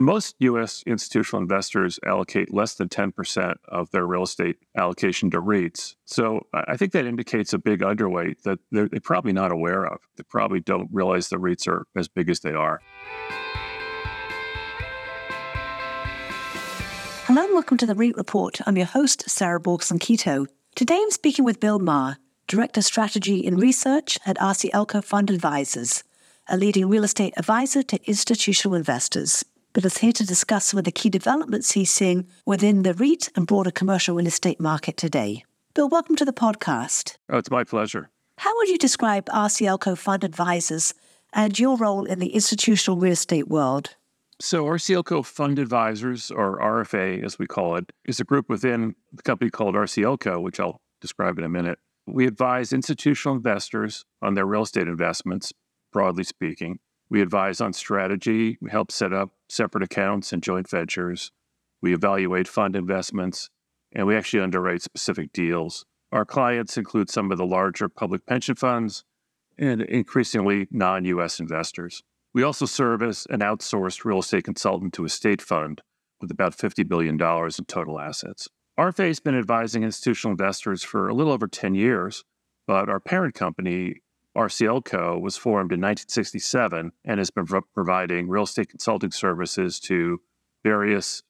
Most U.S. institutional investors allocate less than 10% of their real estate allocation to REITs. So I think that indicates a big underweight that they're probably not aware of. They probably don't realize the REITs are as big as they are. Hello and welcome to the REIT Report. I'm your host, Sarah Borgson-Keto. Today I'm speaking with Bill Maher, Director Strategy and Research at RC Elco Fund Advisors, a leading real estate advisor to institutional investors. Bill is here to discuss some of the key developments he's seeing within the REIT and broader commercial real estate market today. Bill, welcome to the podcast. Oh, it's my pleasure. How would you describe RC Elco Fund Advisors and your role in the institutional real estate world? So RC Elco Fund Advisors, or RFA as we call it, is a group within the company called RC Elco, which I'll describe in a minute. We advise institutional investors on their real estate investments, broadly speaking. We advise on strategy. We help set up separate accounts and joint ventures. We evaluate fund investments, and we actually underwrite specific deals. Our clients include some of the larger public pension funds and increasingly non-U.S. investors. We also serve as an outsourced real estate consultant to a state fund with about $50 billion in total assets. RFA has been advising institutional investors for a little over 10 years, but our parent company, RC Elco, was formed in 1967 and has been providing real estate consulting services to various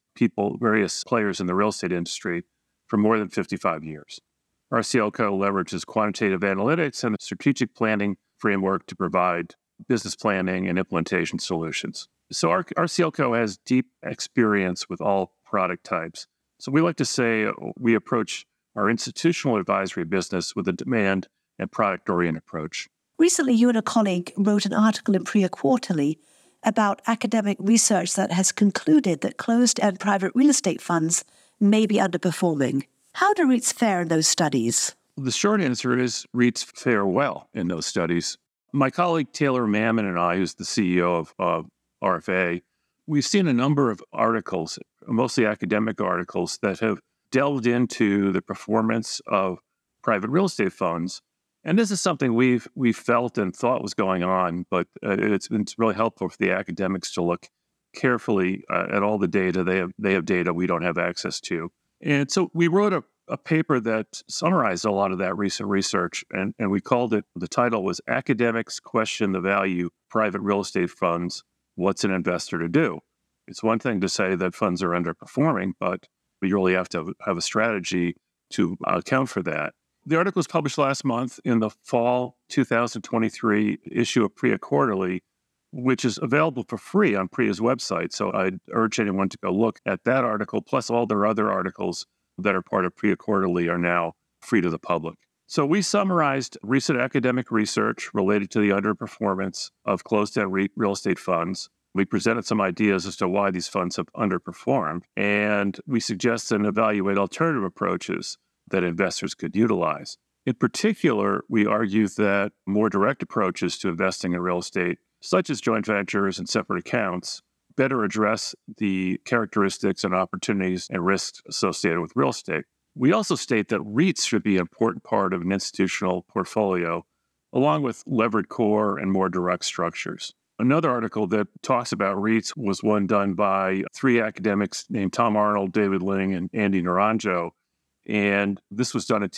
players in the real estate industry for more than 55 years. RC Elco leverages quantitative analytics and a strategic planning framework to provide business planning and implementation solutions. So RC Elco has deep experience with all product types. So we like to say we approach our institutional advisory business with a demand and product-oriented approach. Recently, you and a colleague wrote an article in PRIA Quarterly about academic research that has concluded that closed-end private real estate funds may be underperforming. How do REITs fare in those studies? The short answer is REITs fare well in those studies. My colleague Taylor Mammon and I, who's the CEO of RFA, we've seen a number of articles, mostly academic articles, that have delved into the performance of private real estate funds. And this is something we've felt and thought was going on, but it's really helpful for the academics to look carefully at all the data. They have data we don't have access to. And so we wrote a paper that summarized a lot of that recent research, and we called it, the title was Academics Question the Value of Private Real Estate Funds, What's an Investor to Do? It's one thing to say that funds are underperforming, but you really have to have a strategy to account for that. The article was published last month in the fall 2023 issue of PRIA Quarterly, which is available for free on PRIA's website. So I'd urge anyone to go look at that article, plus all their other articles that are part of PRIA Quarterly are now free to the public. So we summarized recent academic research related to the underperformance of closed-end real estate funds. We presented some ideas as to why these funds have underperformed, and we suggest and evaluate alternative approaches that investors could utilize. In particular, we argue that more direct approaches to investing in real estate, such as joint ventures and separate accounts, better address the characteristics and opportunities and risks associated with real estate. We also state that REITs should be an important part of an institutional portfolio, along with levered core and more direct structures. Another article that talks about REITs was one done by three academics named Tom Arnold, David Ling, and Andy Naranjo. And this was done in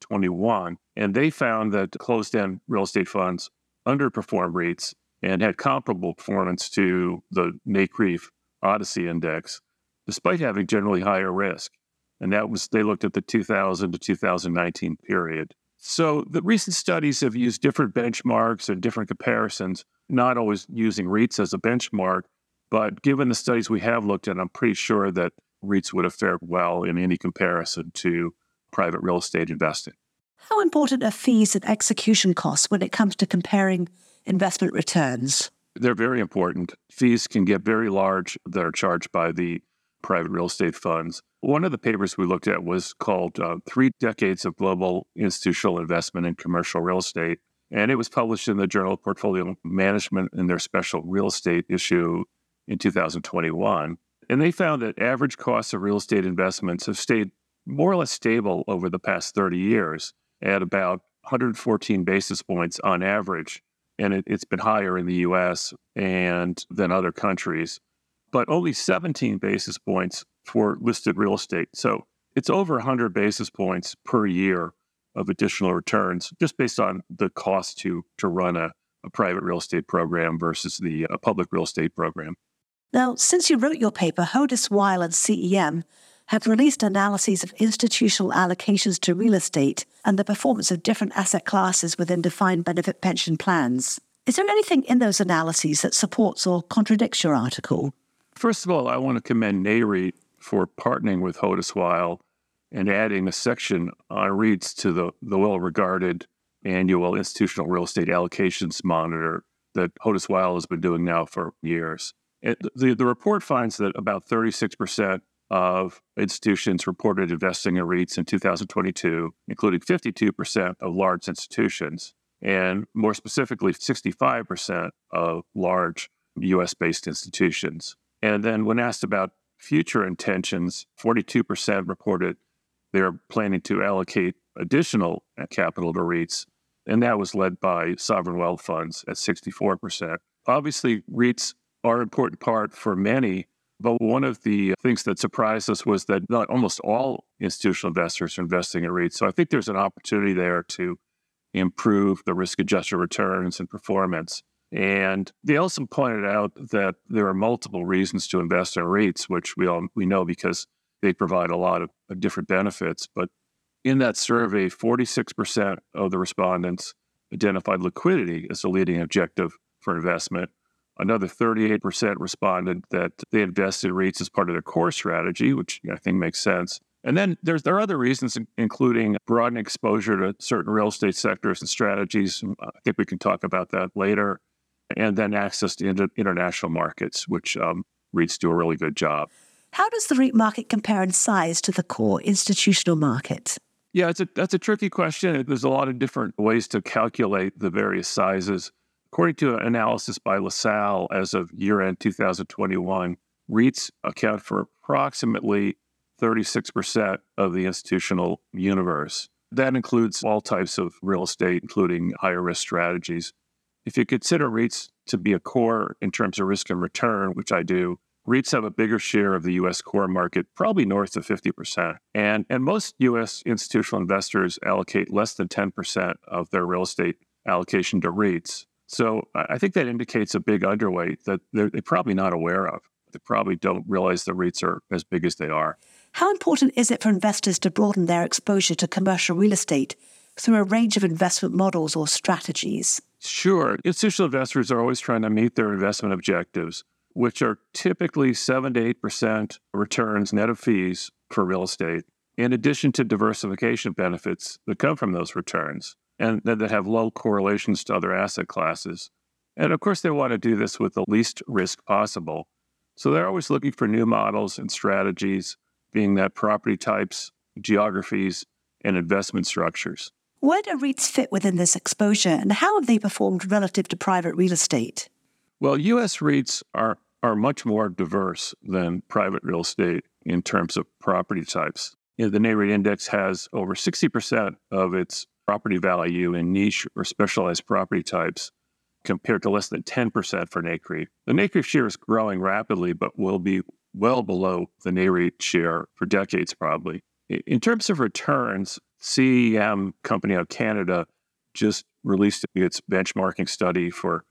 2021. And they found that closed-end real estate funds underperformed REITs and had comparable performance to the NCREIF Odyssey Index, despite having generally higher risk. And that was, they looked at the 2000 to 2019 period. So the recent studies have used different benchmarks and different comparisons, not always using REITs as a benchmark, but given the studies we have looked at, I'm pretty sure that REITs would have fared well in any comparison to private real estate investing. How important are fees and execution costs when it comes to comparing investment returns? They're very important. Fees can get very large that are charged by the private real estate funds. One of the papers we looked at was called 3 Decades of Global Institutional Investment in Commercial Real Estate, and it was published in the Journal of Portfolio Management in their special real estate issue in 2021. And they found that average costs of real estate investments have stayed more or less stable over the past 30 years at about 114 basis points on average. And it's been higher in the U.S. and than other countries. but only 17 basis points for listed real estate. So it's over 100 basis points per year of additional returns just based on the cost to run a private real estate program versus a public real estate program. Now, since you wrote your paper, Hodes Weil and CEM have released analyses of institutional allocations to real estate and the performance of different asset classes within defined benefit pension plans. Is there anything in those analyses that supports or contradicts your article? First of all, I want to commend NAREIT for partnering with Hodes Weil and adding a section on REITs to the well-regarded annual institutional real estate allocations monitor that Hodes Weil has been doing now for years. The report finds that about 36% of institutions reported investing in REITs in 2022, including 52% of large institutions, and more specifically, 65% of large U.S.-based institutions. And then when asked about future intentions, 42% reported they're planning to allocate additional capital to REITs, and that was led by sovereign wealth funds at 64%. Obviously, REITs are an important part for many, but one of the things that surprised us was that not almost all institutional investors are investing in REITs. So I think there's an opportunity there to improve the risk-adjusted returns and performance. And they also pointed out that there are multiple reasons to invest in REITs, which we know because they provide a lot of different benefits. But in that survey, 46% of the respondents identified liquidity as the leading objective for investment. Another 38% responded that they invest in REITs as part of their core strategy, which I think makes sense. And then there are other reasons, including broadening exposure to certain real estate sectors and strategies. I think we can talk about that later. And then access to international markets, which REITs do a really good job. How does the REIT market compare in size to the core institutional market? Yeah, that's a tricky question. There's a lot of different ways to calculate the various sizes. According to an analysis by LaSalle, as of year-end 2021, REITs account for approximately 36% of the institutional universe. That includes all types of real estate, including higher-risk strategies. If you consider REITs to be a core in terms of risk and return, which I do, REITs have a bigger share of the U.S. core market, probably north of 50%. And most U.S. institutional investors allocate less than 10% of their real estate allocation to REITs. So I think that indicates a big underweight that they're probably not aware of. They probably don't realize the REITs are as big as they are. How important is it for investors to broaden their exposure to commercial real estate through a range of investment models or strategies? Sure. Institutional investors are always trying to meet their investment objectives, which are typically 7 to 8% returns net of fees for real estate, in addition to diversification benefits that come from those returns, and that have low correlations to other asset classes. And of course, they want to do this with the least risk possible. So they're always looking for new models and strategies, being that property types, geographies, and investment structures. Where do REITs fit within this exposure, and how have they performed relative to private real estate? Well, U.S. REITs are much more diverse than private real estate in terms of property types. The NAREIT index has over 60% of its property value in niche or specialized property types, compared to less than 10% for NCREIF. The NCREIF share is growing rapidly, but will be well below the NAREIT share for decades, probably. In terms of returns, CEM, company out of Canada, just released its benchmarking study for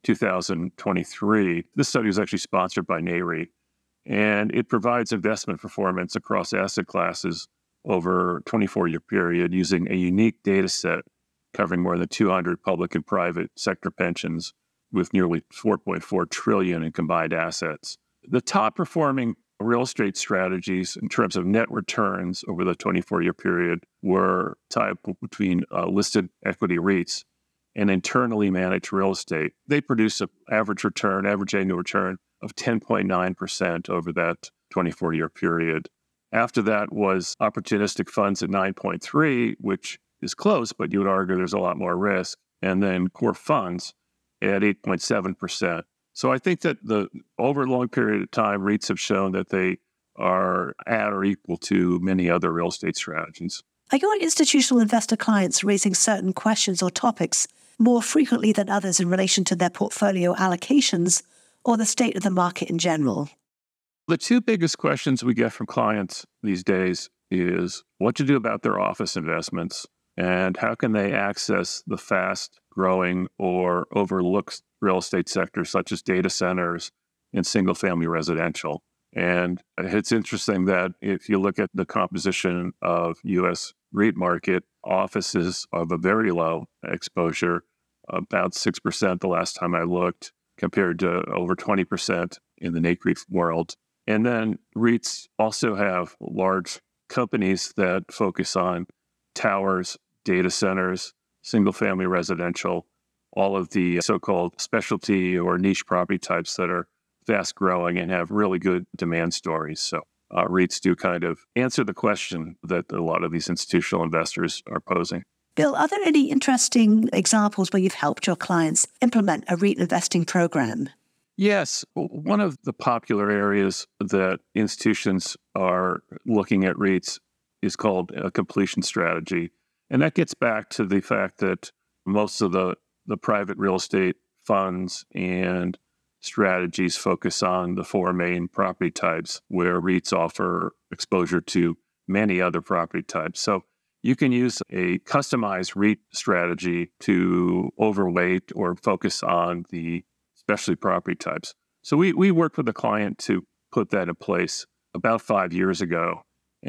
2023. This study was actually sponsored by NAREIT, and it provides investment performance across asset classes over a 24-year period using a unique data set covering more than 200 public and private sector pensions with nearly $4.4 trillion in combined assets. The top performing real estate strategies in terms of net returns over the 24-year period were tied between listed equity REITs and internally managed real estate. They produce an average annual return of 10.9% over that 24-year period. After that was opportunistic funds at 9.3%, which is close, but you would argue there's a lot more risk. And then core funds at 8.7%. So I think that over a long period of time, REITs have shown that they are at or equal to many other real estate strategies. Are your institutional investor clients raising certain questions or topics more frequently than others in relation to their portfolio allocations or the state of the market in general? The two biggest questions we get from clients these days is what to do about their office investments and how can they access the fast-growing or overlooked real estate sectors such as data centers and single-family residential. And it's interesting that if you look at the composition of U.S. REIT market, offices of a very low exposure, about 6% the last time I looked, compared to over 20% in the NCREIF world. And then REITs also have large companies that focus on towers, data centers, single-family residential, all of the so-called specialty or niche property types that are fast-growing and have really good demand stories. So REITs do kind of answer the question that a lot of these institutional investors are posing. Bill, are there any interesting examples where you've helped your clients implement a REIT investing program? Yes. One of the popular areas that institutions are looking at REITs is called a completion strategy. And that gets back to the fact that most of the private real estate funds and strategies focus on the four main property types, where REITs offer exposure to many other property types. So you can use a customized REIT strategy to overweight or focus on the specialty property types. So we worked with a client to put that in place about 5 years ago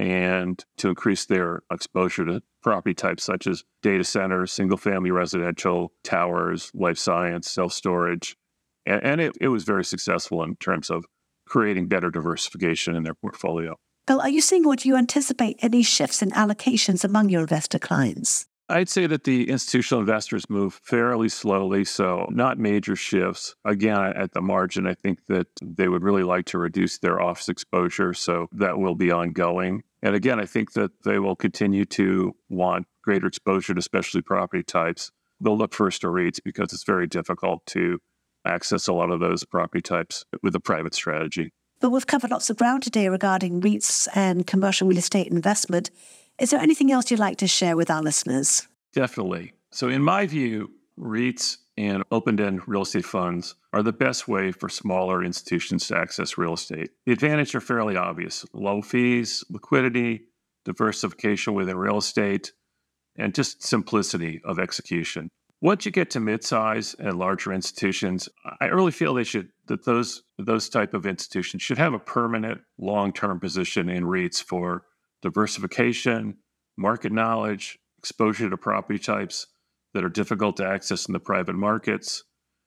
and to increase their exposure to property types such as data centers, single-family residential, towers, life science, self-storage. And it was very successful in terms of creating better diversification in their portfolio. Bill, are you seeing or do you anticipate any shifts in allocations among your investor clients? I'd say that the institutional investors move fairly slowly, so not major shifts. Again, at the margin, I think that they would really like to reduce their office exposure, so that will be ongoing. And again, I think that they will continue to want greater exposure to specialty property types. They'll look first to REITs because it's very difficult to access a lot of those property types with a private strategy. But we've covered lots of ground today regarding REITs and commercial real estate investment. Is there anything else you'd like to share with our listeners? Definitely. So in my view, REITs and open-end real estate funds are the best way for smaller institutions to access real estate. The advantages are fairly obvious: low fees, liquidity, diversification within real estate, and just simplicity of execution. Once you get to mid-size and larger institutions, I really feel that those type of institutions should have a permanent long-term position in REITs for diversification, market knowledge, exposure to property types that are difficult to access in the private markets.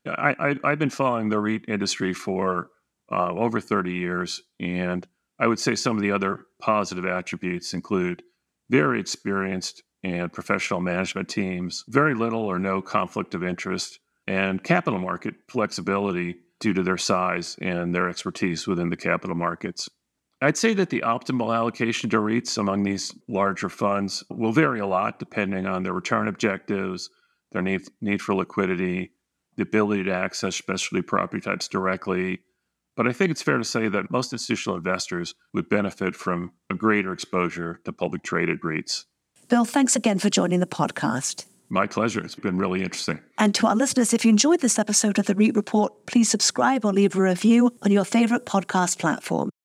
I've been following the REIT industry for over 30 years, and I would say some of the other positive attributes include very experienced and professional management teams, very little or no conflict of interest, and capital market flexibility due to their size and their expertise within the capital markets. I'd say that the optimal allocation to REITs among these larger funds will vary a lot depending on their return objectives, their need for liquidity, the ability to access specialty property types directly. But I think it's fair to say that most institutional investors would benefit from a greater exposure to public traded REITs. Bill, thanks again for joining the podcast. My pleasure. It's been really interesting. And to our listeners, if you enjoyed this episode of The REIT Report, please subscribe or leave a review on your favorite podcast platform.